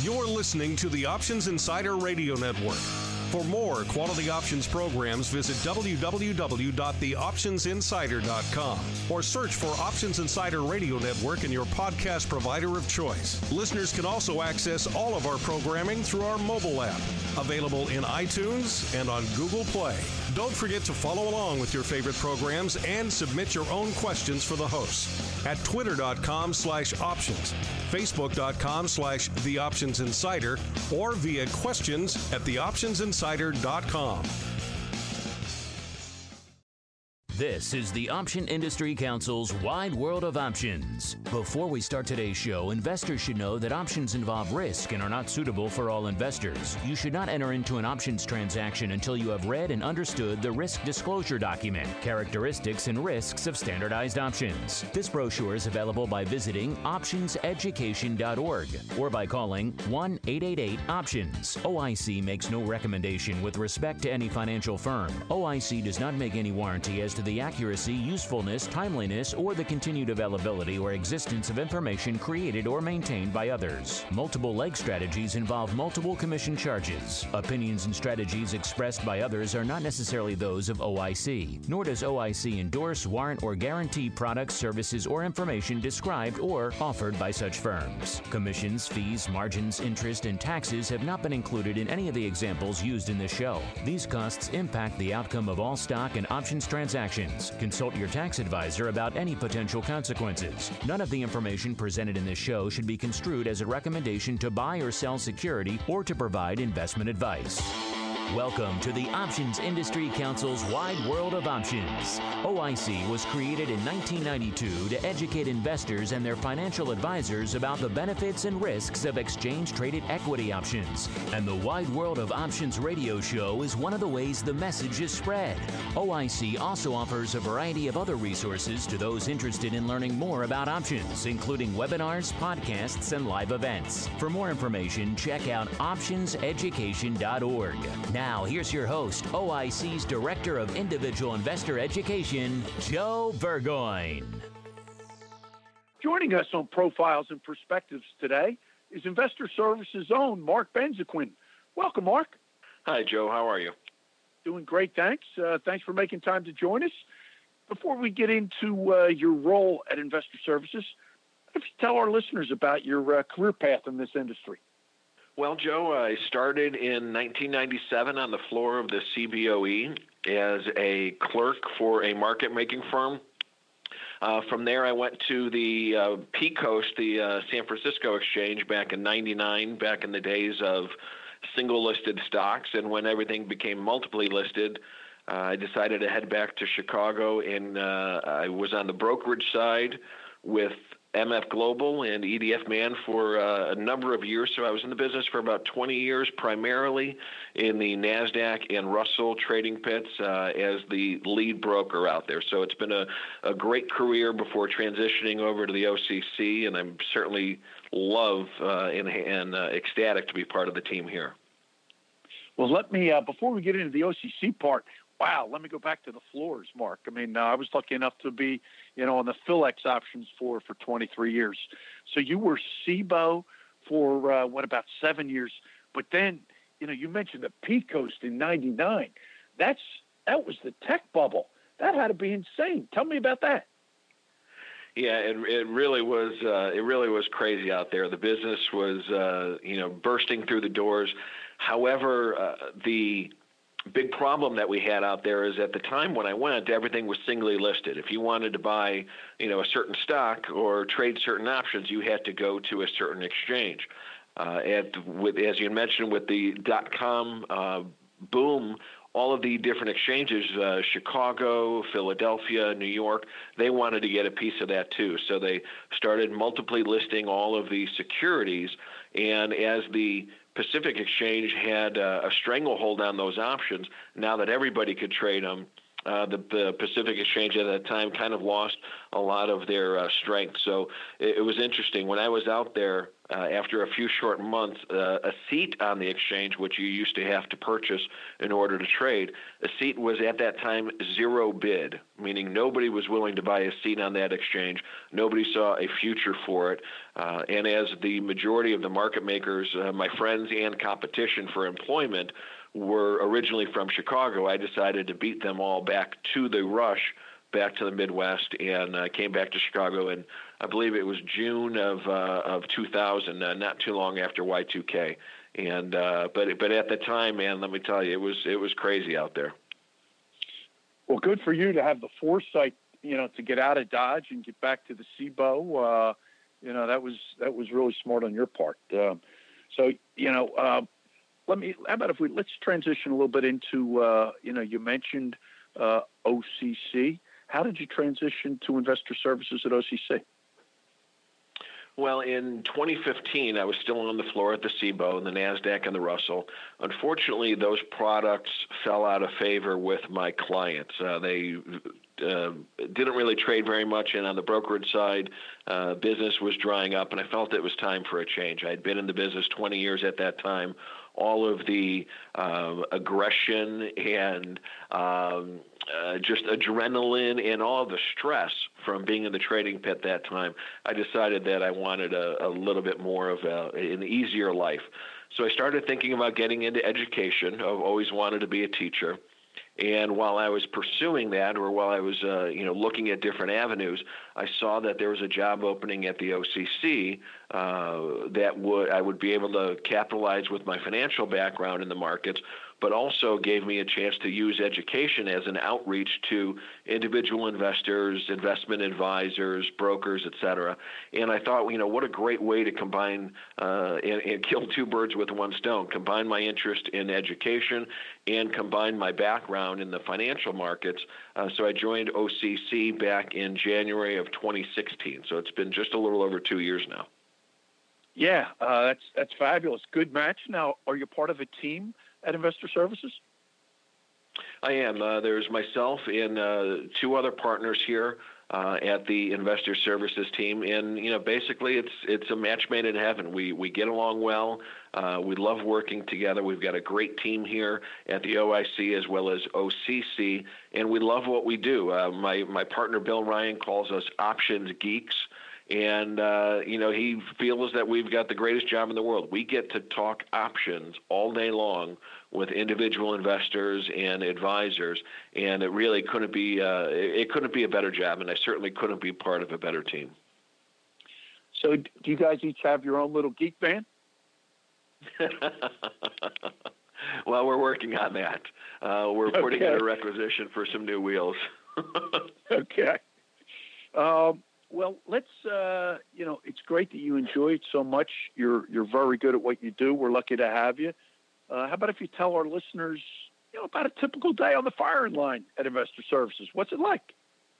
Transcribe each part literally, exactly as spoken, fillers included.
You're listening to the Options Insider Radio Network. For more quality options programs, visit w w w dot the options insider dot com or search for Options Insider Radio Network in your podcast provider of choice. Listeners can also access all of our programming through our mobile app, available in iTunes and on Google Play. Don't forget to follow along with your favorite programs and submit your own questions for the hosts at twitter.com slash options, facebook.com slash the Options Insider, or via questions at the options insider dot com. This is the Option Industry Council's Wide World of Options. Before we start today's show, investors should know that options involve risk and are not suitable for all investors. You should not enter into an options transaction until you have read and understood the risk disclosure document, characteristics and risks of standardized options. This brochure is available by visiting options education dot org or by calling one eight eight eight options. O I C makes no recommendation with respect to any financial firm. O I C does not make any warranty as to the accuracy, usefulness, timeliness, or the continued availability or existence of information created or maintained by others. Multiple leg strategies involve multiple commission charges. Opinions and strategies expressed by others are not necessarily those of O I C, nor does O I C endorse, warrant, or guarantee products, services, or information described or offered by such firms. Commissions, fees, margins, interest, and taxes have not been included in any of the examples used in this show. These costs impact the outcome of all stock and options transactions. Consult your tax advisor about any potential consequences. None of the information presented in this show should be construed as a recommendation to buy or sell security or to provide investment advice. Welcome to the Options Industry Council's Wide World of Options. O I C was created in nineteen ninety-two to educate investors and their financial advisors about the benefits and risks of exchange-traded equity options. And the Wide World of Options radio show is one of the ways the message is spread. O I C also offers a variety of other resources to those interested in learning more about options, including webinars, podcasts, and live events. For more information, check out options education dot org. Now, here's your host, O I C's Director of Individual Investor Education, Joe Burgoyne. Joining us on Profiles and Perspectives today is Investor Services' own Mark Benzequin. Welcome, Mark. Hi, Joe. How are you? Doing great, thanks. Uh, thanks for making time to join us. Before we get into uh, your role at Investor Services, why don't you tell our listeners about your uh, career path in this industry? Well, Joe, I started in nineteen ninety-seven on the floor of the C B O E as a clerk for a market-making firm. Uh, from there, I went to the uh, P Coast, the uh, San Francisco Exchange, back in ninety-nine, back in the days of single-listed stocks. And when everything became multiply listed, uh, I decided to head back to Chicago, and uh, I was on the brokerage side with M F Global and E D F Man for uh, a number of years. So I was in the business for about twenty years, primarily in the NASDAQ and Russell trading pits uh, as the lead broker out there. So it's been a, a great career before transitioning over to the O C C, and I'm certainly love uh, and, and uh, ecstatic to be part of the team here. Well, let me, uh, before we get into the O C C part, wow, let me go back to the floors, Mark. I mean, uh, I was lucky enough to be, you know, on the PHLX options floor for twenty-three years. So you were C B O for, uh, what, about seven years. But then, you know, you mentioned the P Coast in ninety-nine. That's, that was the tech bubble. That had to be insane. Tell me about that. Yeah, it it really was uh, it really was crazy out there. The business was, uh, you know, bursting through the doors. However, uh, the big problem that we had out there is at the time when I went, everything was singly listed. If you wanted to buy, you know, a certain stock or trade certain options, you had to go to a certain exchange. Uh, and with, as you mentioned, with the dot-com uh, boom, all of the different exchanges, uh, Chicago, Philadelphia, New York, they wanted to get a piece of that too. So they started multiply listing all of the securities. And as the Pacific Exchange had uh, a stranglehold on those options, now that everybody could trade them, Uh, the, the Pacific Exchange at that time kind of lost a lot of their uh, strength. So it, it was interesting. When I was out there, uh, after a few short months, uh, a seat on the exchange, which you used to have to purchase in order to trade, a seat was at that time zero bid, meaning nobody was willing to buy a seat on that exchange. Nobody saw a future for it. Uh, and as the majority of the market makers, uh, my friends and competition for employment, were originally from Chicago, I decided to beat them all back to the rush, back to the Midwest, and I uh, came back to Chicago in, I believe it was June of uh, of two thousand, uh, not too long after Y two K. And uh, but but at the time, man, let me tell you, it was it was crazy out there. Well, good for you to have the foresight, you know, to get out of Dodge and get back to the C B O. Uh, you know, that was that was really smart on your part. Uh, so you know. Uh, Let me. How about if we let's transition a little bit into uh, you know you mentioned uh, O C C. How did you transition to investor services at O C C? Well, in twenty fifteen, I was still on the floor at the C B O and the NASDAQ and the Russell. Unfortunately, those products fell out of favor with my clients. Uh, they uh, didn't really trade very much, and on the brokerage side, uh, business was drying up, and I felt it was time for a change. I had been in the business twenty years at that time. All of the uh, aggression and um, uh, just adrenaline and all of the stress from being in the trading pit that time, I decided that I wanted a, a little bit more of a, an easier life. So I started thinking about getting into education. I've always wanted to be a teacher. And while I was pursuing that, or while I was, uh, you know, looking at different avenues, I saw that there was a job opening at the O C C uh, that would I would be able to capitalize with my financial background in the markets, but also gave me a chance to use education as an outreach to individual investors, investment advisors, brokers, et cetera. And I thought, you know, what a great way to combine uh, and, and kill two birds with one stone, combine my interest in education and combine my background in the financial markets. Uh, so I joined O C C back in January of twenty sixteen. So it's been just a little over two years now. Yeah, uh, that's that's fabulous. Good match. Now, are you part of a team at Investor Services? I am. Uh, there's myself and uh, two other partners here uh, at the Investor Services team, and you know, basically, it's it's a match made in heaven. We we get along well. Uh, we love working together. We've got a great team here at the O I C as well as O C C, and we love what we do. Uh, my my partner Bill Ryan calls us options geeks. And, uh, you know, he feels that we've got the greatest job in the world. We get to talk options all day long with individual investors and advisors, and it really couldn't be uh, it couldn't be a better job, and I certainly couldn't be part of a better team. So do you guys each have your own little geek band? Well, we're working on that. Uh, we're okay. putting in a requisition for some new wheels. Okay. Um, Well, let's, uh, you know, it's great that you enjoy it so much. You're you're very good at what you do. We're lucky to have you. Uh, how about if you tell our listeners, you know, about a typical day on the firing line at Investor Services? What's it like?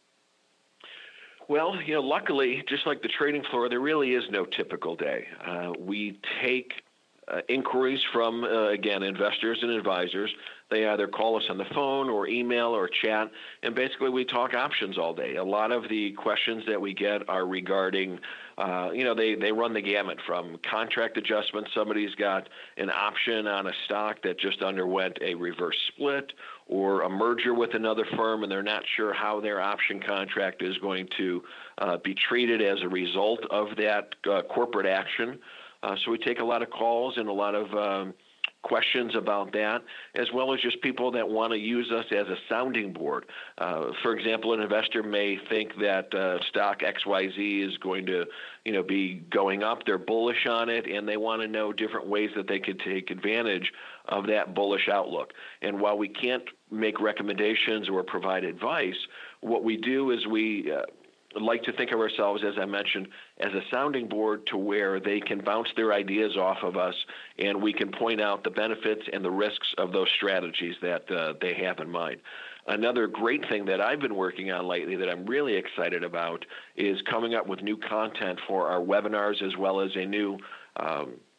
Well, you know, luckily, just like the trading floor, there really is no typical day. Uh, we take uh, inquiries from, uh, again, investors and advisors. They either call us on the phone or email or chat, and basically we talk options all day. A lot of the questions that we get are regarding, uh, you know, they, they run the gamut from contract adjustments. Somebody's got an option on a stock that just underwent a reverse split or a merger with another firm, and they're not sure how their option contract is going to uh, be treated as a result of that uh, corporate action. Uh, so we take a lot of calls and a lot of um, questions about that, as well as just people that want to use us as a sounding board. Uh, for example, an investor may think that uh, stock X Y Z is going to, you know, be going up. They're bullish on it, and they want to know different ways that they could take advantage of that bullish outlook. And while we can't make recommendations or provide advice, what we do is we uh, like to think of ourselves, as I mentioned, as a sounding board to where they can bounce their ideas off of us, and we can point out the benefits and the risks of those strategies that uh, they have in mind. Another great thing that I've been working on lately that I'm really excited about is coming up with new content for our webinars, as well as a new um,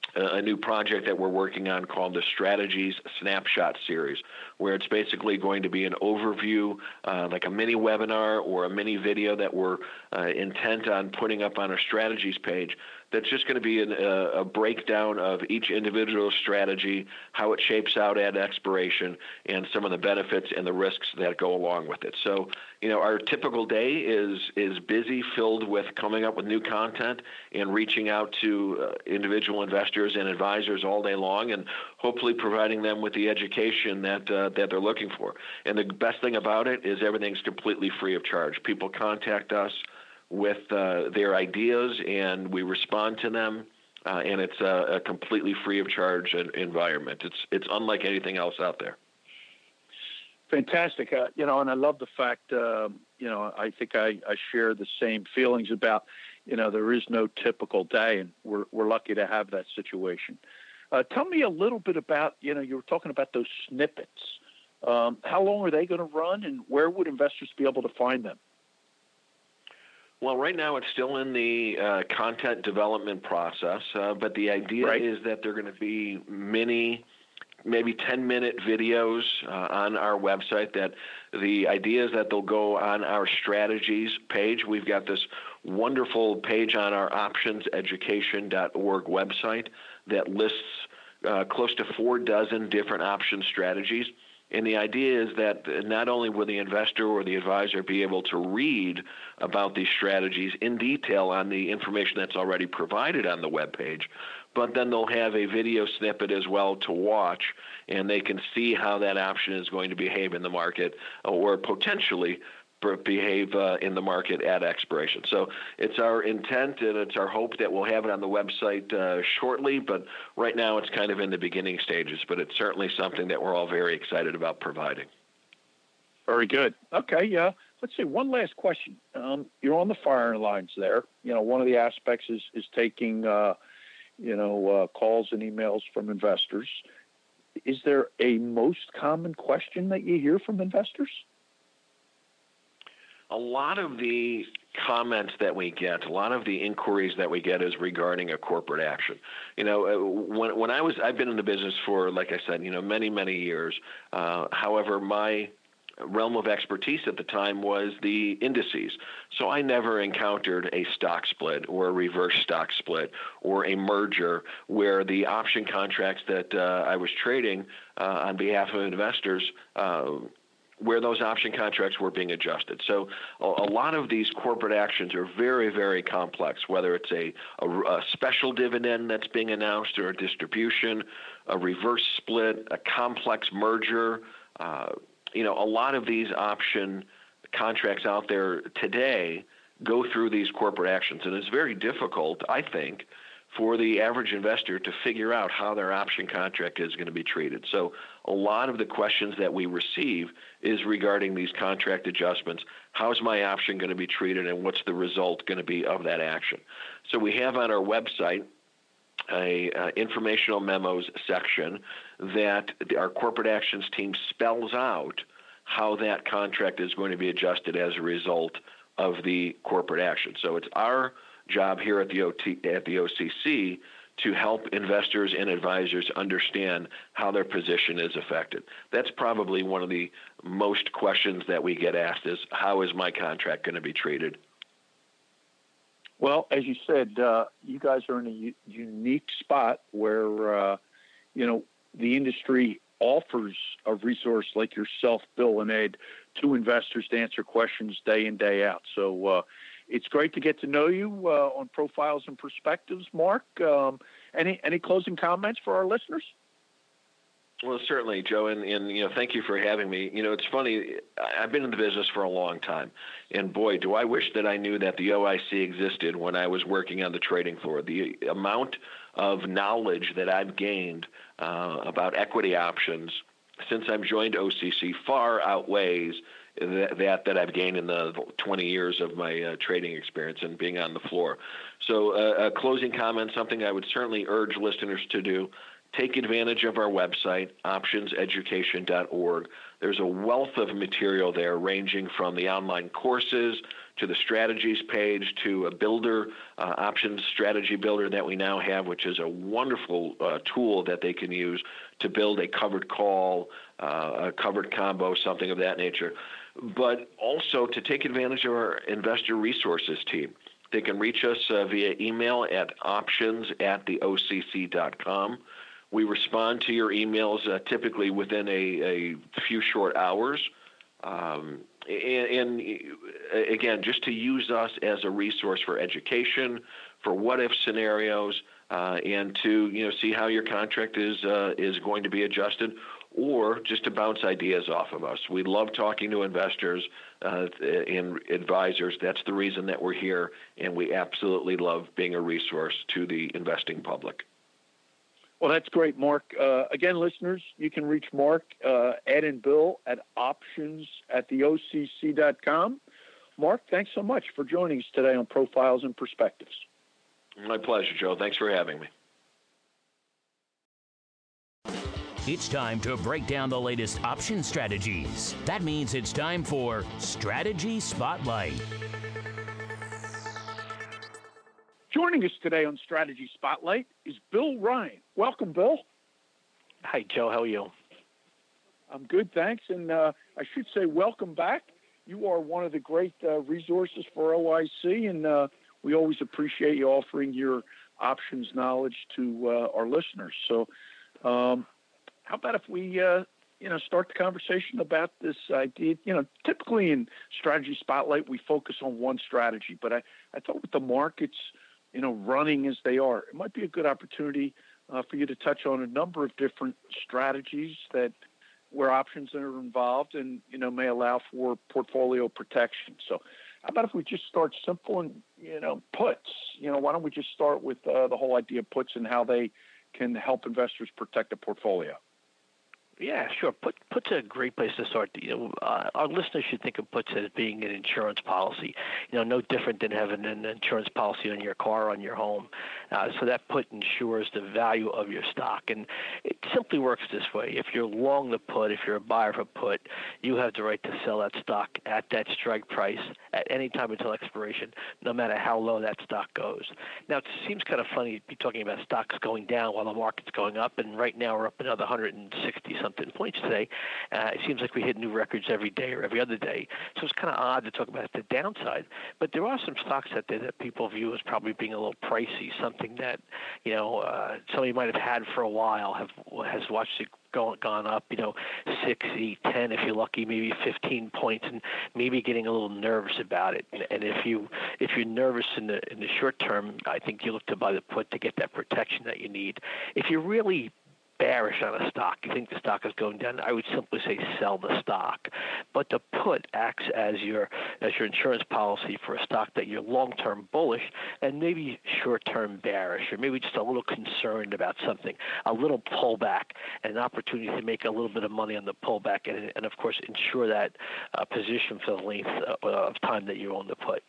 a new project that we're working on called the Strategies Snapshot Series, where it's basically going to be an overview, uh, like a mini webinar or a mini video that we're uh, intent on putting up on our strategies page. That's just going to be an, a, a breakdown of each individual strategy, how it shapes out at expiration, and some of the benefits and the risks that go along with it. So, you know, our typical day is is busy, filled with coming up with new content and reaching out to uh, individual investors and advisors all day long, and hopefully providing them with the education that uh, that they're looking for. And the best thing about it is everything's completely free of charge. People contact us with uh, their ideas, and we respond to them, uh, and it's a, a completely free of charge environment. It's it's unlike anything else out there. Fantastic. Uh, you know, and I love the fact, uh, you know, I think I, I share the same feelings about, you know, there is no typical day, and we're we're lucky to have that situation. Uh, tell me a little bit about, you know, you were talking about those snippets. Um, how long are they going to run, and where would investors be able to find them? Well, right now it's still in the uh, content development process, uh, but the idea right. is that they're going to be mini, maybe ten-minute videos uh, on our website. That the idea is that they'll go on our strategies page. We've got this wonderful page on our options education dot org website that lists uh, close to four dozen different option strategies. And the idea is that not only will the investor or the advisor be able to read about these strategies in detail on the information that's already provided on the webpage, but then they'll have a video snippet as well to watch, and they can see how that option is going to behave in the market or potentially behave uh, in the market at expiration. So it's our intent and it's our hope that we'll have it on the website uh, shortly, but right now it's kind of in the beginning stages, but it's certainly something that we're all very excited about providing. Very good. Okay, yeah. Let's see, one last question. Um, you're on the firing lines there. You know, one of the aspects is, is taking, uh, you know, uh, calls and emails from investors. Is there a most common question that you hear from investors? A lot of the comments that we get, a lot of the inquiries that we get is regarding a corporate action. You know, when when I was, I've been in the business for, like I said, you know, many, many years. Uh, however, my realm of expertise at the time was the indices. So I never encountered a stock split or a reverse stock split or a merger where the option contracts that uh, I was trading uh, on behalf of investors uh, where those option contracts were being adjusted. So a, a lot of these corporate actions are very, very complex, whether it's a, a, a special dividend that's being announced or a distribution, a reverse split, a complex merger. Uh, you know, a lot of these option contracts out there today go through these corporate actions, and it's very difficult, I think, for the average investor to figure out how their option contract is going to be treated. So a lot of the questions that we receive is regarding these contract adjustments. How's my option going to be treated, and what's the result going to be of that action? So we have on our website a uh, informational memos section that the, our corporate actions team spells out how that contract is going to be adjusted as a result of the corporate action. So it's our job here at the O T, at the O C C to help investors and advisors understand how their position is affected. That's probably one of the most questions that we get asked is, how is my contract going to be treated? Well, as you said, uh, you guys are in a u- unique spot where, uh, you know, the industry offers a resource like yourself, Bill and Ed, to investors to answer questions day in, day out. So uh, it's great to get to know you uh, on Profiles and Perspectives, Mark. Um, any any closing comments for our listeners? Well, certainly, Joe, and, and you know, thank you for having me. You know, it's funny, I've been in the business for a long time, and boy, do I wish that I knew that the O I C existed when I was working on the trading floor. The amount of knowledge that I've gained uh, about equity options since I've joined O C C far outweighs that that, that I've gained in the twenty years of my uh, trading experience and being on the floor. So uh, a closing comment, something I would certainly urge listeners to do. Take advantage of our website, options education dot org. There's a wealth of material there ranging from the online courses to the strategies page, to a builder, uh, options strategy builder that we now have, which is a wonderful uh, tool that they can use to build a covered call, uh, a covered combo, something of that nature. But also to take advantage of our investor resources team. They can reach us uh, via email at options at the O C C dot com. We respond to your emails uh, typically within a, a few short hours. Um, and, and again, just to use us as a resource for education, for what-if scenarios, uh, and to you know see how your contract is uh, is going to be adjusted, or just to bounce ideas off of us. We love talking to investors uh, and advisors. That's the reason that we're here, and we absolutely love being a resource to the investing public. Well, that's great, Mark. Uh, again, listeners, you can reach Mark, uh, Ed, and Bill at options at the O C C dot com. Mark, thanks so much for joining us today on Profiles and Perspectives. My pleasure, Joe. Thanks for having me. It's time to break down the latest option strategies. That means it's time for Strategy Spotlight. Joining us today on Strategy Spotlight is Bill Ryan. Welcome, Bill. Hi, Joe. How are you? I'm good, thanks. And uh, I should say welcome back. You are one of the great uh, resources for O I C, and uh, we always appreciate you offering your options knowledge to uh, our listeners. So um, how about if we uh, you know, start the conversation about this idea? You know, typically in Strategy Spotlight, we focus on one strategy, but I, I thought with the markets, you know, running as they are, it might be a good opportunity uh, for you to touch on a number of different strategies that where options are involved and, you know, may allow for portfolio protection. So how about if we just start simple and, you know, puts, you know, why don't we just start with uh, the whole idea of puts and how they can help investors protect a portfolio? Yeah, sure. Put puts a great place to start. You know, uh, our listeners should think of puts as being an insurance policy. You know, no different than having an insurance policy on your car, on your home. Uh, so that put ensures the value of your stock, and it simply works this way. If you're long the put, if you're a buyer of a put, you have the right to sell that stock at that strike price at any time until expiration, no matter how low that stock goes. Now, it seems kind of funny to be talking about stocks going down while the market's going up, and right now we're up another one hundred sixty something points today. Uh, it seems like we hit new records every day or every other day. So it's kind of odd to talk about the downside. But there are some stocks out there that people view as probably being a little pricey, something that, you know, uh, somebody might have had for a while, have has watched it go, gone up, you know, six, eight, ten, if you're lucky, maybe fifteen points, and maybe getting a little nervous about it. And, and if you if you're nervous in the in the short term, I think you look to buy the put to get that protection that you need. If you're really bearish on a stock, you think the stock is going down, I would simply say sell the stock. But the put acts as your as your insurance policy for a stock that you're long-term bullish and maybe short-term bearish, or maybe just a little concerned about something, a little pullback, and an opportunity to make a little bit of money on the pullback, and, and of course ensure that uh, position for the length of time that you own the put.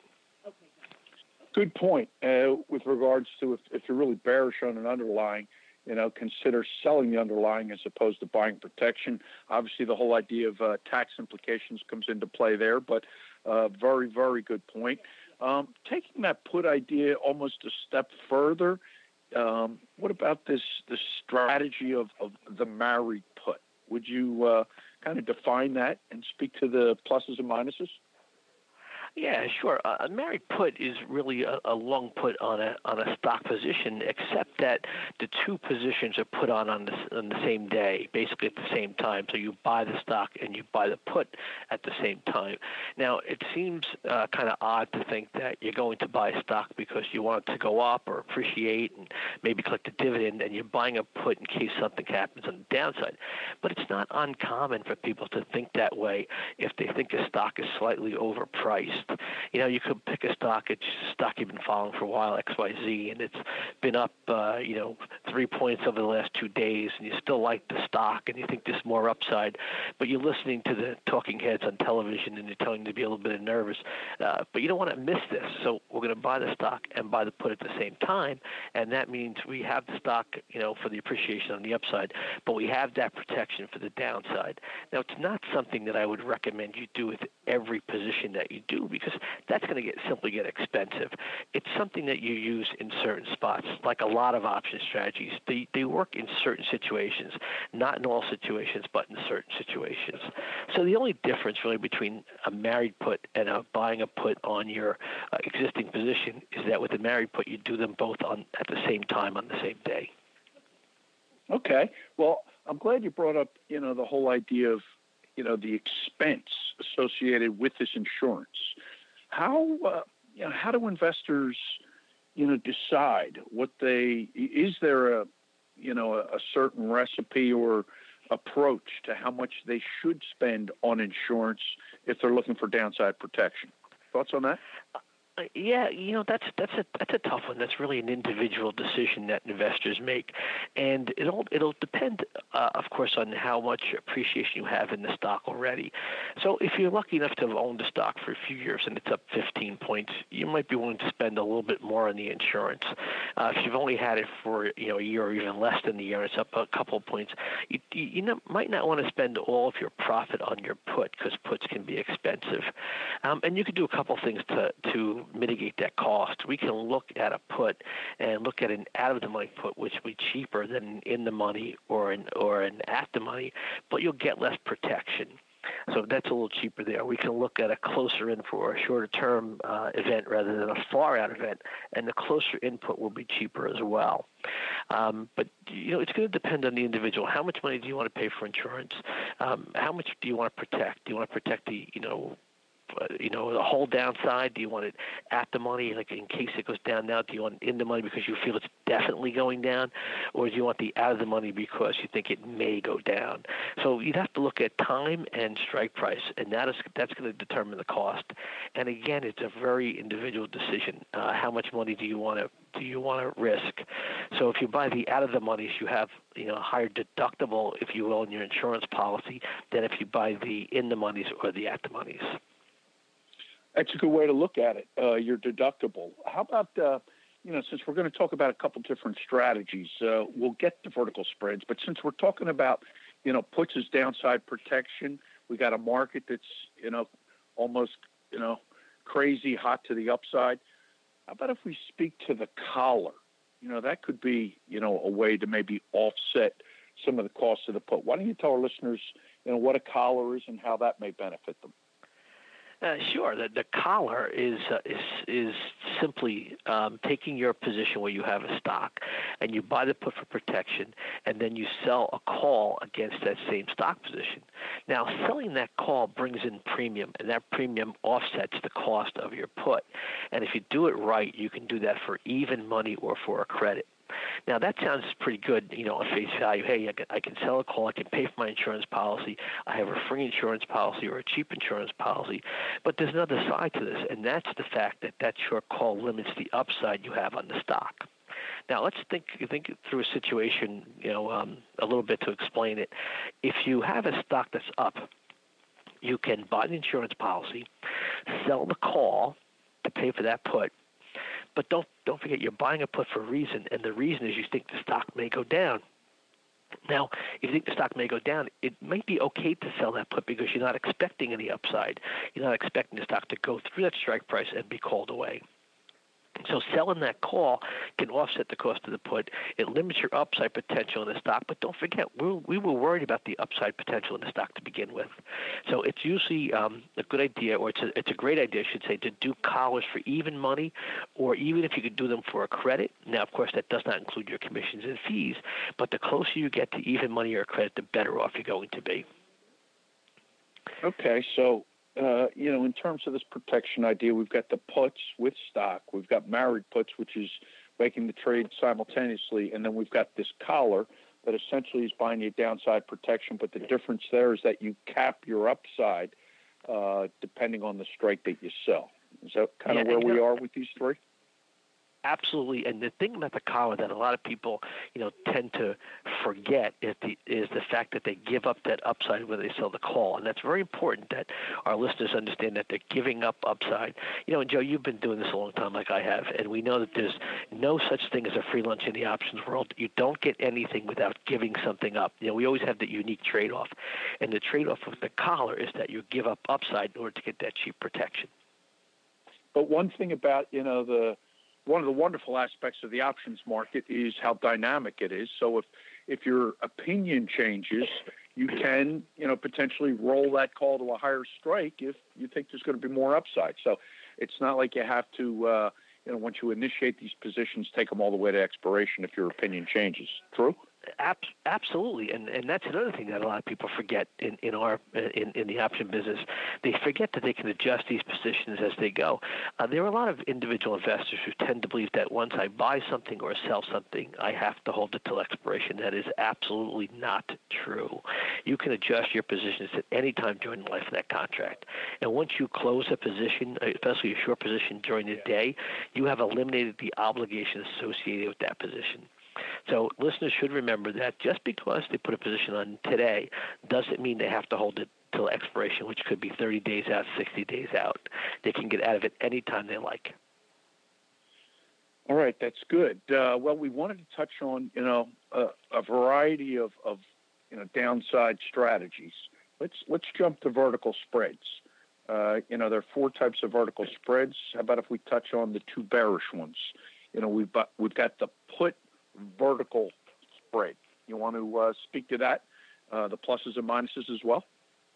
Good point. Uh, with regards to if, if you're really bearish on an underlying, you know, consider selling the underlying as opposed to buying protection. Obviously, the whole idea of uh, tax implications comes into play there, but uh, very, very good point. Um, taking that put idea almost a step further, um, what about this, this strategy of, of the married put? Would you uh, kind of define that and speak to the pluses and minuses? Yeah, sure. Uh, a married put is really a, a long put on a on a stock position, except that the two positions are put on on the, on the same day, basically at the same time. So you buy the stock and you buy the put at the same time. Now, it seems uh, kind of odd to think that you're going to buy a stock because you want it to go up or appreciate and maybe collect a dividend, and you're buying a put in case something happens on the downside. But it's not uncommon for people to think that way if they think a stock is slightly overpriced. You know, you could pick a stock, it's a stock you've been following for a while, X Y Z, and it's been up, uh, you know, three points over the last two days, and you still like the stock, and you think there's more upside, but you're listening to the talking heads on television, and they're telling you to be a little bit nervous, uh, but you don't want to miss this. So we're going to buy the stock and buy the put at the same time, and that means we have the stock, you know, for the appreciation on the upside, but we have that protection for the downside. Now, it's not something that I would recommend you do with every position that you do because that's going to get simply get expensive. It's something that you use in certain spots, like a lot of option strategies. They they work in certain situations, not in all situations, but in certain situations. So the only difference really between a married put and a buying a put on your uh, existing position is that with a married put, you do them both on at the same time on the same day. Okay. Well, I'm glad you brought up, you know, the whole idea of, you know, the expense associated with this insurance. How, uh, you know, how do investors, you know, decide what they, is there a, you know, a, a certain recipe or approach to how much they should spend on insurance if they're looking for downside protection? Thoughts on that? Uh, Yeah, you know that's that's a that's a tough one. That's really an individual decision that investors make, and it'll it'll depend, uh, of course, on how much appreciation you have in the stock already. So if you're lucky enough to have owned the stock for a few years and it's up fifteen points, you might be willing to spend a little bit more on the insurance. Uh, if you've only had it for you know a year or even less than a year, and it's up a couple of points, you you, you know, might not want to spend all of your profit on your put because puts can be expensive, um, and you could do a couple things to to mitigate that cost. We can look at a put and look at an out-of-the-money put, which will be cheaper than in the money or an or an at-the-money, but you'll get less protection. So that's a little cheaper there. We can look at a closer in for a shorter-term uh, event rather than a far-out event, and the closer input will be cheaper as well. Um, but you know, it's going to depend on the individual. How much money do you want to pay for insurance? Um, how much do you want to protect? Do you want to protect the you know Uh, you know, the whole downside? Do you want it at the money, like in case it goes down now? Do you want it in the money because you feel it's definitely going down? Or do you want the out of the money because you think it may go down? So you'd have to look at time and strike price, and that is that's going to determine the cost. And again, it's a very individual decision. Uh, how much money do you want to do you want to risk? So if you buy the out of the monies, you have you know a higher deductible, if you will, in your insurance policy than if you buy the in the monies or the at the monies. That's a good way to look at it, uh, your deductible. How about, uh, you know, since we're going to talk about a couple different strategies, uh, we'll get to vertical spreads, but since we're talking about, you know, puts as downside protection, we got a market that's, you know, almost, you know, crazy hot to the upside. How about if we speak to the collar? You know, that could be, you know, a way to maybe offset some of the costs of the put. Why don't you tell our listeners, you know, what a collar is and how that may benefit them? Uh, sure. The, the collar is uh, is is simply um, taking your position where you have a stock, and you buy the put for protection, and then you sell a call against that same stock position. Now, selling that call brings in premium, and that premium offsets the cost of your put. And if you do it right, you can do that for even money or for a credit. Now, that sounds pretty good, you know, on face value. Hey, I can, I can sell a call, I can pay for my insurance policy, I have a free insurance policy or a cheap insurance policy. But there's another side to this, and that's the fact that that short call limits the upside you have on the stock. Now, let's think think through a situation, you know, um, a little bit to explain it. If you have a stock that's up, you can buy the insurance policy, sell the call to pay for that put. But don't don't forget, you're buying a put for a reason, and the reason is you think the stock may go down. Now, if you think the stock may go down, it might be okay to sell that put because you're not expecting any upside. You're not expecting the stock to go through that strike price and be called away. So selling that call can offset the cost of the put. It limits your upside potential in the stock, but don't forget, we we were worried about the upside potential in the stock to begin with. So it's usually um, a good idea, or it's a, it's a great idea, I should say, to do collars for even money, or even if you could do them for a credit. Now, of course, that does not include your commissions and fees, but the closer you get to even money or credit, the better off you're going to be. Okay, so Uh, you know, in terms of this protection idea, we've got the puts with stock. We've got married puts, which is making the trade simultaneously. And then we've got this collar that essentially is buying you downside protection. But the difference there is that you cap your upside uh, depending on the strike that you sell. Is that kind Yeah, of where we know, are with these three? absolutely. And the thing about the collar that a lot of people, you know, tend to forget is the is the fact that they give up that upside when they sell the call, and that's very important that our listeners understand that they're giving up upside. You know, and Joe, you've been doing this a long time, like I have, and we know that there's no such thing as a free lunch in the options world. You don't get anything without giving something up. You know, we always have the unique trade-off, and the trade-off with the collar is that you give up upside in order to get that cheap protection. But one thing about, you know, the one of the wonderful aspects of the options market is how dynamic it is. So if if your opinion changes, you can, you know, potentially roll that call to a higher strike if you think there's going to be more upside. So it's not like you have to, uh, you know, once you initiate these positions, take them all the way to expiration if your opinion changes. True? Absolutely, and and that's another thing that a lot of people forget in in our in, in the option business. They forget that they can adjust these positions as they go. Uh, there are a lot of individual investors who tend to believe that once I buy something or sell something, I have to hold it till expiration. That is absolutely not true. You can adjust your positions at any time during the life of that contract, and once you close a position, especially a short position during the day, you have eliminated the obligation associated with that position. So listeners should remember that just because they put a position on today doesn't mean they have to hold it till expiration, which could be thirty days out, sixty days out. They can get out of it any time they like. All right, that's good. Uh, well, we wanted to touch on, you know, a, a variety of, of, you know, downside strategies. Let's let's jump to vertical spreads. Uh, you know, there are four types of vertical spreads. How about if we touch on the two bearish ones? You know, we've got, we've got the put vertical spread. You want to uh, speak to that, uh, the pluses and minuses as well?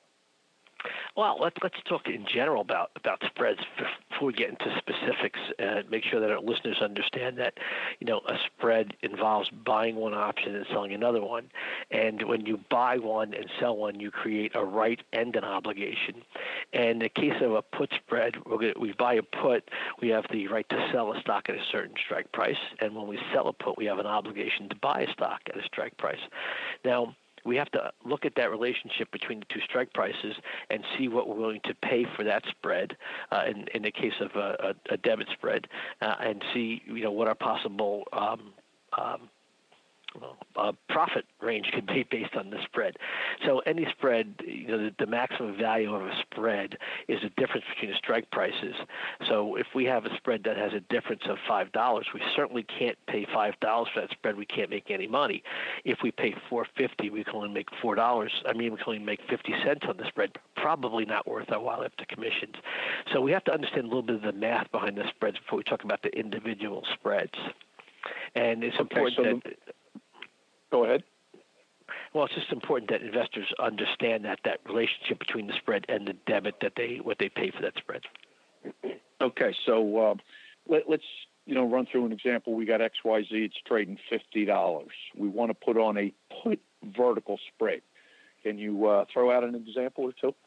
Well, let's let's talk in general about, about spreads before we get into specifics, and make sure that our listeners understand that, you know, a spread involves buying one option and selling another one. And when you buy one and sell one, you create a right and an obligation. And in the case of a put spread, we're gonna, we buy a put, we have the right to sell a stock at a certain strike price. And when we sell a put, we have an obligation to buy a stock at a strike price. Now, we have to look at that relationship between the two strike prices and see what we're willing to pay for that spread, uh, in, in the case of a, a, a debit spread, uh, and see, you know, what our possible um, um, well, uh, profit range could be based on the spread. So any spread, you know, the, the maximum value of a spread is the difference between the strike prices. So if we have a spread that has a difference of five dollars, we certainly can't pay five dollars for that spread. We can't make any money. If we pay four fifty, we can only make four dollars. I mean, we can only make fifty cents on the spread. Probably not worth our while after commissions. So we have to understand a little bit of the math behind the spreads before we talk about the individual spreads. And it's okay, important so that... The- Go ahead. Well, it's just important that investors understand that that relationship between the spread and the debit, that they what they pay for that spread. Okay, so uh, let, let's you know run through an example. We got X Y Z. It's trading fifty dollars. We want to put on a put vertical spread. Can you uh, throw out an example or two?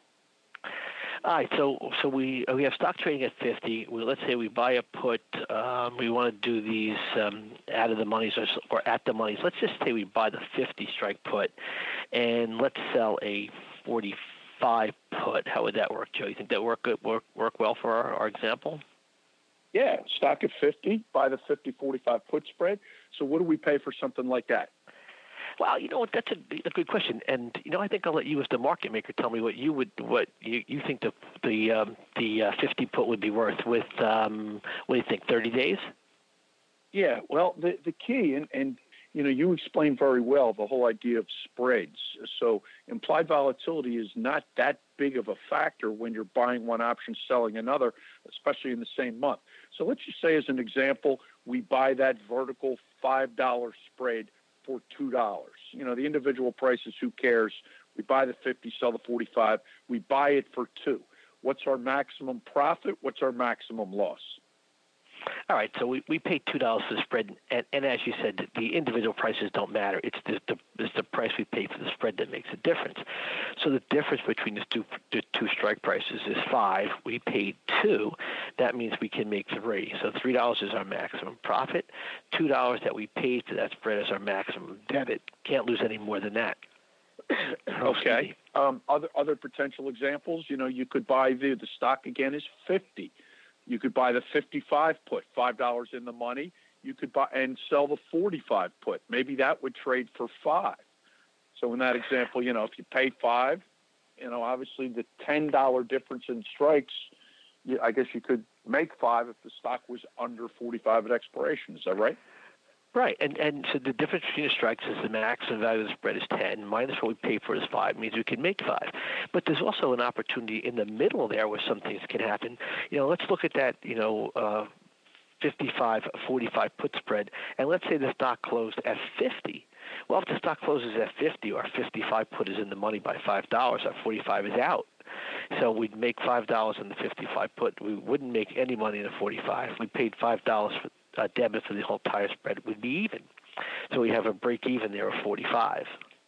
All right, so so we we have stock trading at fifty. We, let's say we buy a put. Um, we want to do these um, out of the monies or, or at the monies. Let's just say we buy the fifty strike put, and let's sell a forty-five put. How would that work, Joe? You think that work work work well for our, our example? Yeah, stock at fifty, buy the fifty forty-five put spread. So what do we pay for something like that? Well, you know what? That's a, a good question, and you know, I think I'll let you, as the market maker, tell me what you would, what you, you think the the um, the uh, fifty put would be worth with. Um, what do you think? Thirty days? Yeah. Well, the the key, and and you know, you explained very well the whole idea of spreads. So implied volatility is not that big of a factor when you're buying one option, selling another, especially in the same month. So let's just say, as an example, we buy that vertical five dollar spread for two dollars. You know, the individual prices, who cares? We buy the fifty, sell the forty-five. We buy it for two. What's our maximum profit? What's our maximum loss? All right, so we, we pay two dollars for the spread, and, and as you said, the individual prices don't matter. It's the, the it's the price we pay for the spread that makes a difference. So the difference between the two the two strike prices is five. We paid two. That means we can make three. So three dollars is our maximum profit. Two dollars that we paid for that spread is our maximum debit. Can't lose any more than that. Okay. Um, other other potential examples, you know, you could buy the the stock again is fifty. You could buy the fifty-five put, five dollars in the money. You could buy and sell the forty-five put. Maybe that would trade for five. So in that example, you know, if you pay five, you know, obviously the ten dollars difference in strikes, I guess you could make five if the stock was under forty-five at expiration. Is that right? Right, and and so the difference between the strikes is the maximum value of the spread is ten, minus what we pay for is five, means we can make five. But there's also an opportunity in the middle there where some things can happen. You know, let's look at that, you know, uh, fifty-five forty-five put spread, and let's say the stock closed at fifty. Well, if the stock closes at fifty, our fifty-five put is in the money by five dollars, our forty-five is out. So we'd make five dollars in the fifty-five put. We wouldn't make any money in the forty-five. We paid five dollars for uh, debit for the whole entire spread. It would be even. So we have a break even there of forty-five.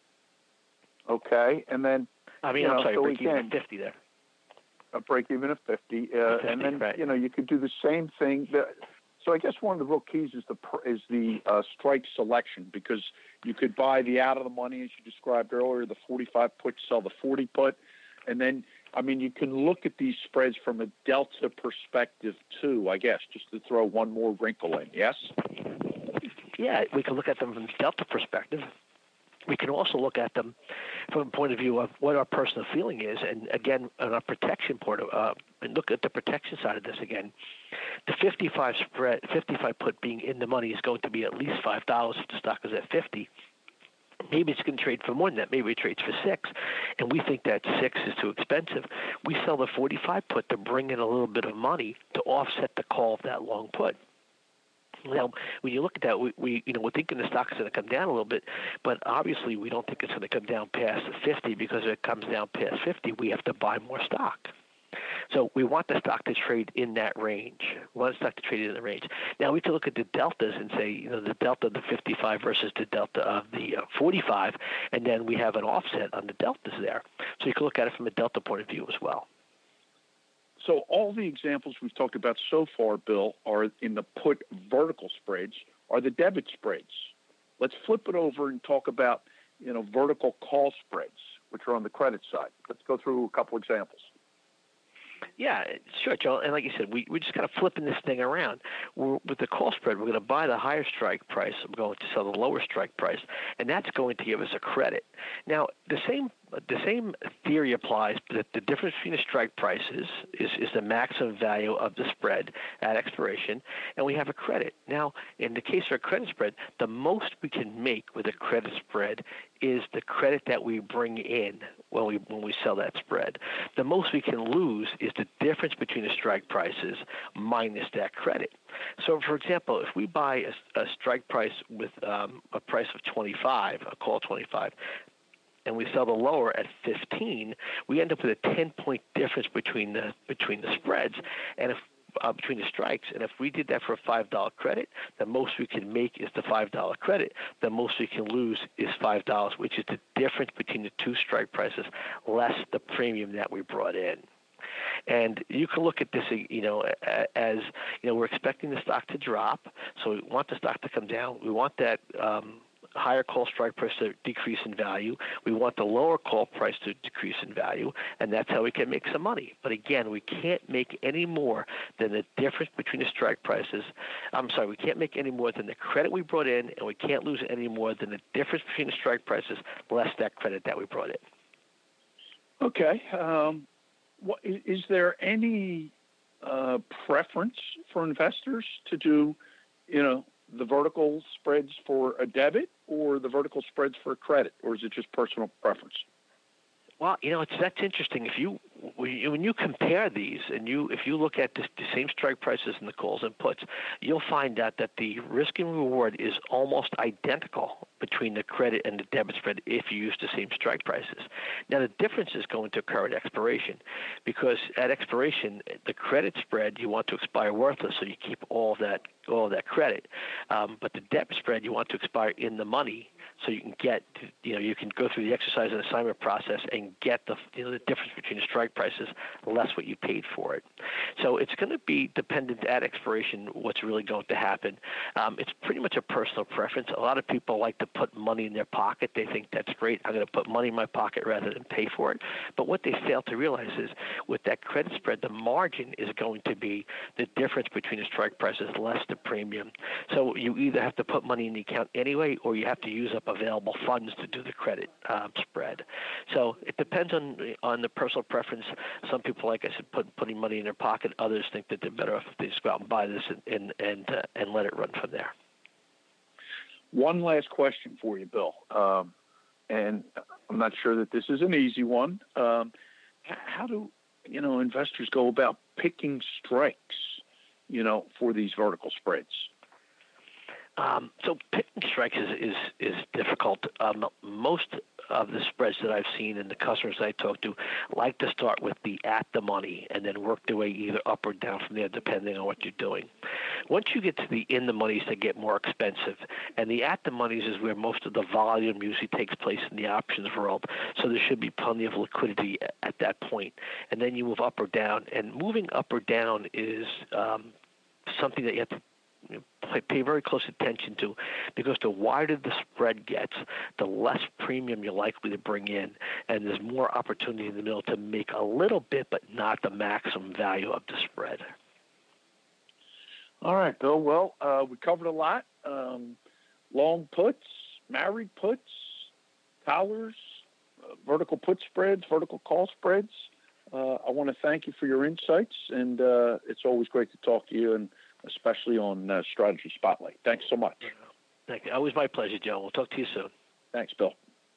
Okay, and then I mean, you I'm know, sorry, so break again, even at fifty there. A break even of fifty, uh, fifty, and then right. you know you could do the same thing. The, so I guess one of the real keys is the is the uh, strike selection, because you could buy the out of the money, as you described earlier, the forty-five put, sell the forty put, and then I mean you can look at these spreads from a delta perspective too. I guess just to throw one more wrinkle in. Yes. Yeah, we can look at them from the delta perspective. We can also look at them from a point of view of what our personal feeling is, and again, on our protection part, uh, and look at the protection side of this again. The fifty-five spread, fifty-five put being in the money is going to be at least five dollars if the stock is at fifty. Maybe it's going to trade for more than that. Maybe it trades for six, and we think that six is too expensive. We sell the forty-five put to bring in a little bit of money to offset the call of that long put. Now, when you look at that, we, we you know we're thinking the stock is going to come down a little bit, but obviously we don't think it's going to come down past fifty, because if it comes down past fifty, we have to buy more stock. So we want the stock to trade in that range. We want the stock to trade in the range. Now we can look at the deltas and say, you know, the delta of the fifty-five versus the delta of the uh, forty-five, and then we have an offset on the deltas there. So you can look at it from a delta point of view as well. So all the examples we've talked about so far, Bill, are in the put vertical spreads, are the debit spreads. Let's flip it over and talk about, you know, vertical call spreads, which are on the credit side. Let's go through a couple examples. Yeah, sure, Joe. And like you said, we, we're just kind of flipping this thing around. We're, with the call spread, we're going to buy the higher strike price. We're going to sell the lower strike price, and that's going to give us a credit. Now, the same the same theory applies, but the difference between the strike prices is, is the maximum value of the spread at expiration, and we have a credit. Now, in the case of a credit spread, the most we can make with a credit spread is the credit that we bring in when we when we sell that spread. The most we can lose is the difference between the strike prices minus that credit. So, for example, if we buy a, a strike price with um, a price of twenty-five, a call twenty-five, and we sell the lower at fifteen, we end up with a ten-point difference between the between the spreads, and if uh, between the strikes. And if we did that for a five dollar credit, the most we can make is the five dollar credit. The most we can lose is five dollars, which is the difference between the two strike prices less the premium that we brought in. And you can look at this, you know, as, you know, we're expecting the stock to drop, so we want the stock to come down. We want that um, higher call strike price to decrease in value. We want the lower call price to decrease in value, and that's how we can make some money. But again, we can't make any more than the difference between the strike prices. I'm sorry, we can't make any more than the credit we brought in, and we can't lose any more than the difference between the strike prices less that credit that we brought in. Okay. Um, what, is there any uh, preference for investors to do, you know, the vertical spreads for a debit or the vertical spreads for a credit, or is it just personal preference? Well, you know, it's that's interesting. If you when you compare these, and you if you look at the, the same strike prices in the calls and puts, you'll find out that the risk and reward is almost identical between the credit and the debit spread if you use the same strike prices. Now, the difference is going to occur at expiration, because at expiration, the credit spread you want to expire worthless, so you keep all of that all of that credit. Um, but the debit spread you want to expire in the money, so you can get, you know, you can go through the exercise and assignment process and get the, you know, the difference between the strike prices, less what you paid for it. So it's going to be dependent at expiration what's really going to happen. Um, it's pretty much a personal preference. A lot of people like to put money in their pocket. They think that's great. I'm going to put money in my pocket rather than pay for it. But what they fail to realize is with that credit spread, the margin is going to be the difference between the strike prices less the premium. So you either have to put money in the account anyway, or you have to use up available funds to do the credit um, spread. So it depends on on the personal preference. Some people, like I said, put putting money in their pocket. Others think that they're better off if they just go out and buy this and and and, uh, and let it run from there. One last question for you, Bill, um, and I'm not sure that this is an easy one. Um, how do you know investors go about picking strikes, you know, for these vertical spreads? Um, so picking strikes is is, is difficult. Um, most of the spreads that I've seen and the customers I talk to like to start with the at the money and then work their way either up or down from there depending on what you're doing. Once you get to the in the monies, they get more expensive, and the at the monies is where most of the volume usually takes place in the options world. So there should be plenty of liquidity at that point, and then you move up or down. And moving up or down is um, something that you have to pay very close attention to, because the wider the spread gets, the less premium you're likely to bring in, and there's more opportunity in the middle to make a little bit, but not the maximum value of the spread. All right, Bill. Well, uh, we covered a lot. Um, long puts, married puts, collars, uh, vertical put spreads, vertical call spreads. Uh, I want to thank you for your insights, and uh, it's always great to talk to you, and especially on uh, Strategy Spotlight. Thanks so much. Thank you. Always my pleasure, Joe. We'll talk to you soon. Thanks, Bill.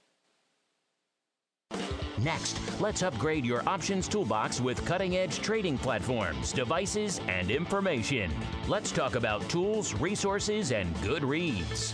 Next, let's upgrade your options toolbox with cutting-edge trading platforms, devices, and information. Let's talk about tools, resources, and good reads.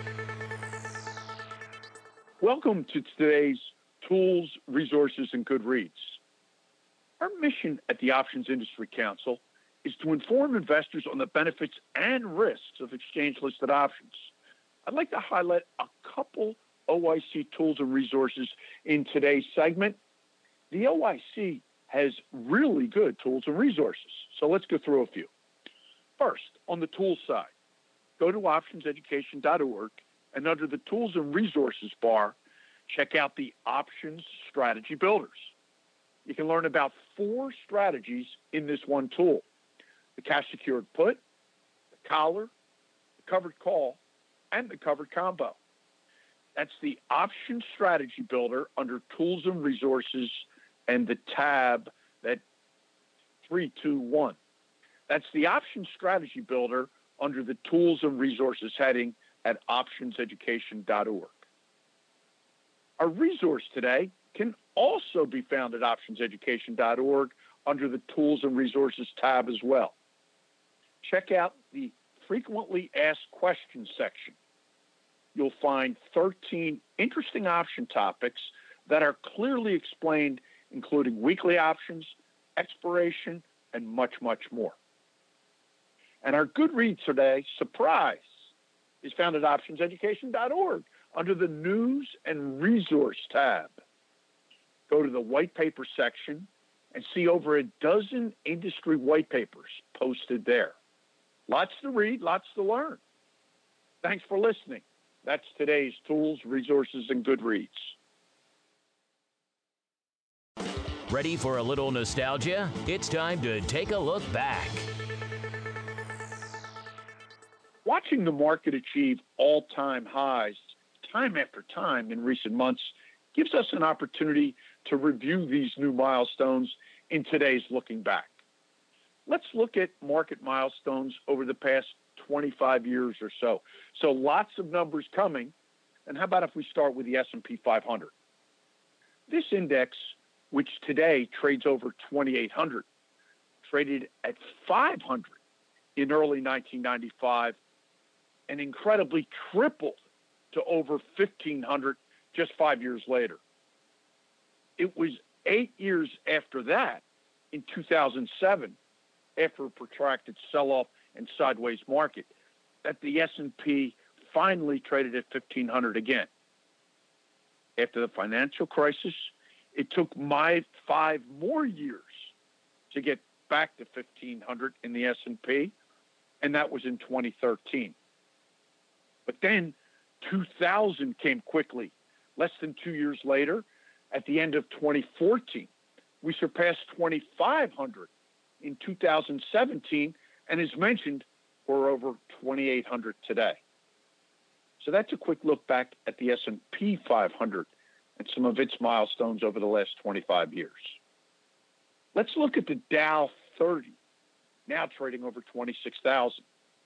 Welcome to today's Tools, Resources, and Good Reads. Our mission at the Options Industry Council is to inform investors on the benefits and risks of exchange-listed options. I'd like to highlight a couple O I C tools and resources in today's segment. The O I C has really good tools and resources, so let's go through a few. First, on the tools side, go to options education dot org, and under the Tools and Resources bar, check out the Options Strategy Builders. You can learn about four strategies in this one tool: the cash-secured put, the collar, the covered call, and the covered combo. That's the Option Strategy Builder under Tools and Resources and the tab that three two one. That's the Option Strategy Builder under the Tools and Resources heading at options education dot org. Our resource today can also be found at options education dot org under the Tools and Resources tab as well. Check out the Frequently Asked Questions section. You'll find thirteen interesting option topics that are clearly explained, including weekly options, expiration, and much, much more. And our good read today, surprise, is found at options education dot org under the News and Resource tab. Go to the white paper section and see over a dozen industry white papers posted there. Lots to read, lots to learn. Thanks for listening. That's today's Tools, Resources, and Good Reads. Ready for a little nostalgia? It's time to take a look back. Watching the market achieve all-time highs time after time in recent months gives us an opportunity to review these new milestones in today's Looking Back. Let's look at market milestones over the past twenty-five years or so. So lots of numbers coming. And how about if we start with the S and P five hundred? This index, which today trades over twenty-eight hundred, traded at five hundred in early nineteen ninety-five and incredibly tripled to over fifteen hundred just five years later. It was eight years after that, in two thousand seven, after a protracted sell-off and sideways market, that the S and P finally traded at fifteen hundred again. After the financial crisis, It took my five more years to get back to fifteen hundred in the S and P, and that was in twenty thirteen. But then two thousand came quickly. Less than two years later, at the end of twenty fourteen, we surpassed twenty-five hundred in two thousand seventeen, and as mentioned, we're over twenty-eight hundred today. So that's a quick look back at the S and P five hundred and some of its milestones over the last twenty-five years. Let's look at the Dow thirty, now trading over twenty-six thousand.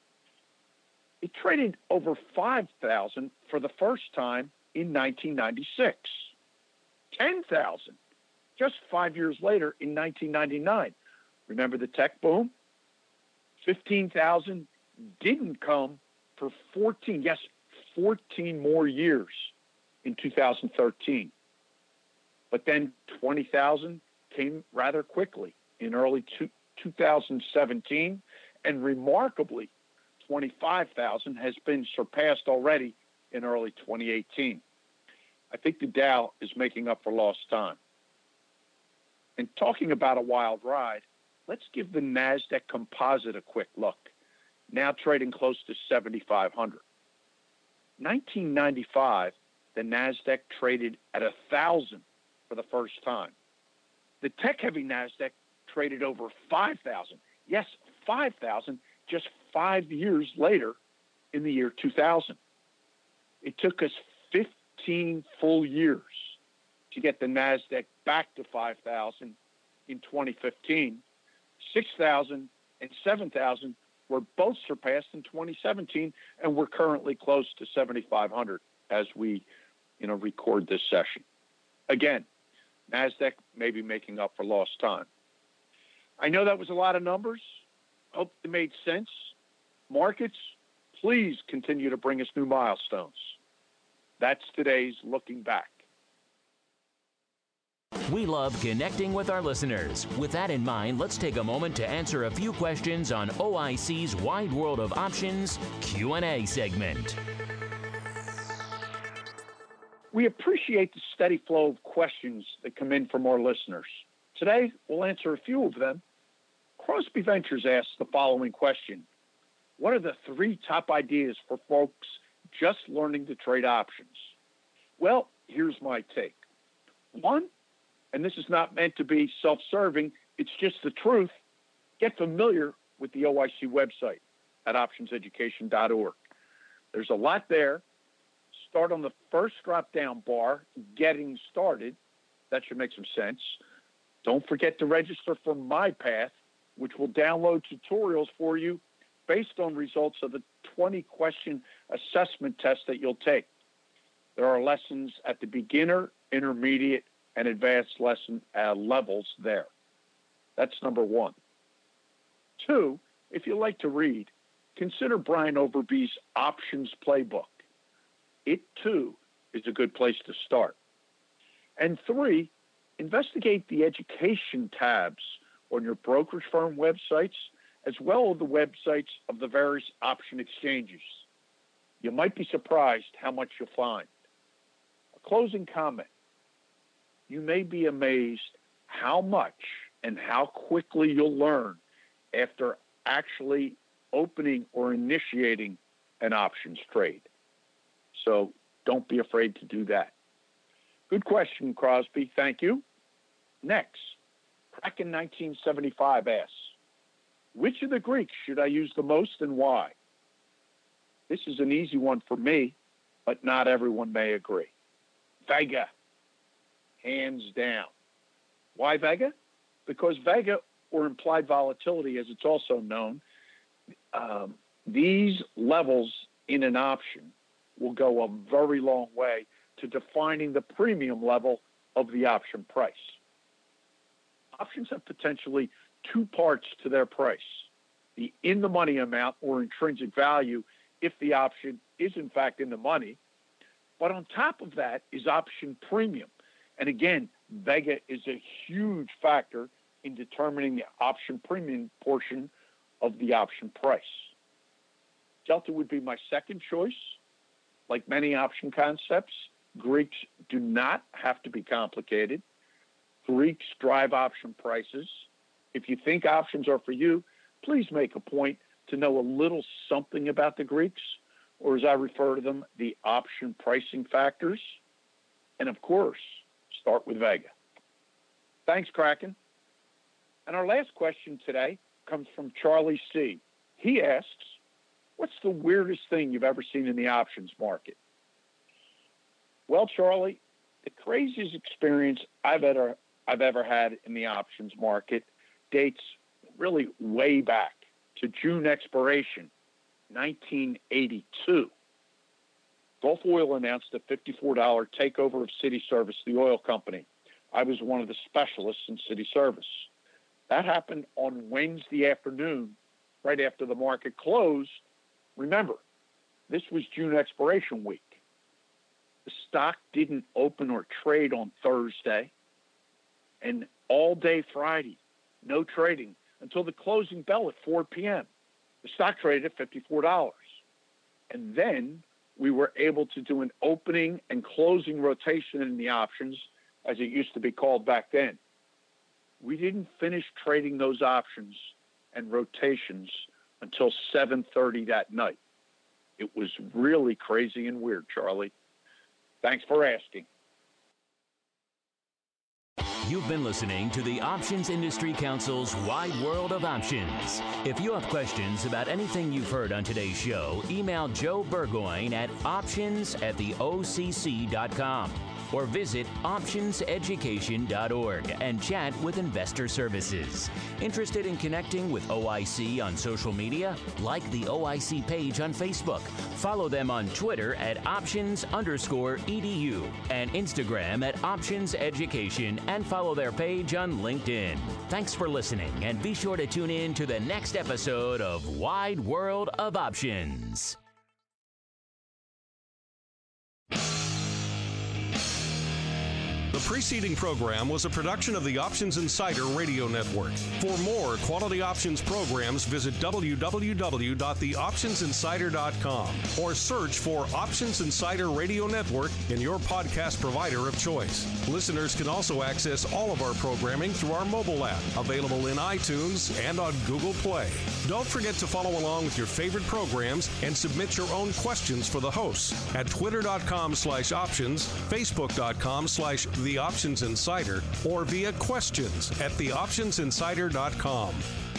It traded over five thousand for the first time in nineteen ninety-six. ten thousand just five years later in nineteen ninety-nine. Remember the tech boom? fifteen thousand didn't come for fourteen, yes, fourteen more years in two thousand thirteen. But then twenty thousand came rather quickly in early two thousand seventeen, and remarkably, twenty-five thousand has been surpassed already in early twenty eighteen. I think the Dow is making up for lost time. And talking about a wild ride, let's give the NASDAQ Composite a quick look, now trading close to seventy-five hundred. nineteen ninety-five, the NASDAQ traded at one thousand for the first time. The tech-heavy NASDAQ traded over five thousand. Yes, five thousand just five years later in the year two thousand. It took us fifteen full years to get the NASDAQ back to five thousand in twenty fifteen. six thousand and seven thousand were both surpassed in twenty seventeen, and we're currently close to seventy-five hundred as we, you know, record this session. Again, NASDAQ may be making up for lost time. I know that was a lot of numbers. Hope it made sense. Markets, please continue to bring us new milestones. That's today's Looking Back. We love connecting with our listeners. With that in mind, let's take a moment to answer a few questions on O I C's Wide World of Options Q and A segment. We appreciate the steady flow of questions that come in from our listeners. Today, we'll answer a few of them. Crosby Ventures asks the following question: what are the three top ideas for folks just learning to trade options? Well, here's my take. One, and this is not meant to be self-serving, it's just the truth, get familiar with the O I C website at options education dot org. There's a lot there. Start on the first drop-down bar, Getting Started. That should make some sense. Don't forget to register for MyPath, which will download tutorials for you based on results of the twenty-question assessment test that you'll take. There are lessons at the beginner, intermediate, and advanced lesson uh, levels there. That's number one. Two, if you like to read, consider Brian Overby's Options Playbook. It, too, is a good place to start. And three, investigate the education tabs on your brokerage firm websites, as well as the websites of the various option exchanges. You might be surprised how much you'll find. A closing comment. You may be amazed how much and how quickly you'll learn after actually opening or initiating an options trade. So don't be afraid to do that. Good question, Crosby. Thank you. Next, Kraken nineteen seventy-five asks, which of the Greeks should I use the most and why? This is an easy one for me, but not everyone may agree. Vega, hands down. Why Vega? Because Vega, or implied volatility as it's also known, um, these levels in an option will go a very long way to defining the premium level of the option price. Options have potentially two parts to their price: the in-the-money amount or intrinsic value if the option is in fact in the money, but on top of that is option premium. And again, Vega is a huge factor in determining the option premium portion of the option price. Delta would be my second choice. Like many option concepts, Greeks do not have to be complicated. Greeks drive option prices. If you think options are for you, please make a point to know a little something about the Greeks, or as I refer to them, the option pricing factors. And of course, start with Vega. Thanks, Kraken. And our last question today comes from Charlie C. He asks, what's the weirdest thing you've ever seen in the options market? Well, Charlie, the craziest experience I've ever, I've ever had in the options market dates really way back to June expiration, nineteen eighty-two. Gulf Oil announced a fifty-four dollars takeover of City Service, the oil company. I was one of the specialists in City Service. That happened on Wednesday afternoon, right after the market closed. Remember, this was June expiration week. The stock didn't open or trade on Thursday, and all day Friday, no trading until the closing bell at four p.m. The stock traded at fifty-four dollars. And then we were able to do an opening and closing rotation in the options, as it used to be called back then. We didn't finish trading those options and rotations until seven thirty that night. It was really crazy and weird, Charlie. Thanks for asking. You've been listening to the Options Industry Council's Wide World of Options. If you have questions about anything you've heard on today's show, email Joe Burgoyne at options at the O C C dot com or visit options education dot org and chat with Investor Services. Interested in connecting with O I C on social media? Like the O I C page on Facebook. Follow them on Twitter at options underscore edu and Instagram at options education, and follow their page on LinkedIn. Thanks for listening, and be sure to tune in to the next episode of Wide World of Options. The preceding program was a production of the Options Insider Radio Network. For more quality options programs, visit w w w dot the options insider dot com or search for Options Insider Radio Network in your podcast provider of choice. Listeners can also access all of our programming through our mobile app, available in iTunes and on Google Play. Don't forget to follow along with your favorite programs and submit your own questions for the hosts at twitter dot com slash options, facebook dot com slash The Options Insider, or via questions at the options insider dot com.